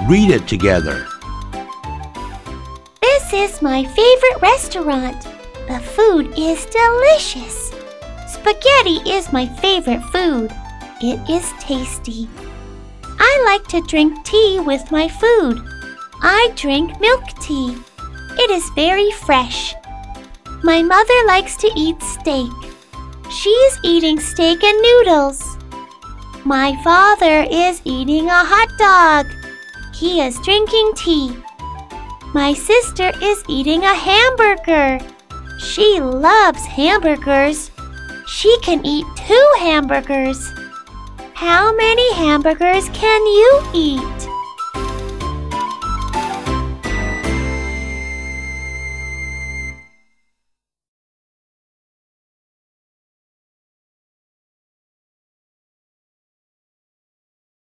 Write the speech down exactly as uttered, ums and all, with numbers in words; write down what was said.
read it together. This is my favorite restaurant. The food is delicious. Spaghetti is my favorite food. It is tasty. I like to drink tea with my food. I drink milk tea. It is very fresh. My mother likes to eat steak. She is eating steak and noodles. My father is eating a hot dog. He is drinking tea. My sister is eating a hamburger. She loves hamburgers. She can eat two hamburgers. How many hamburgers can you eat?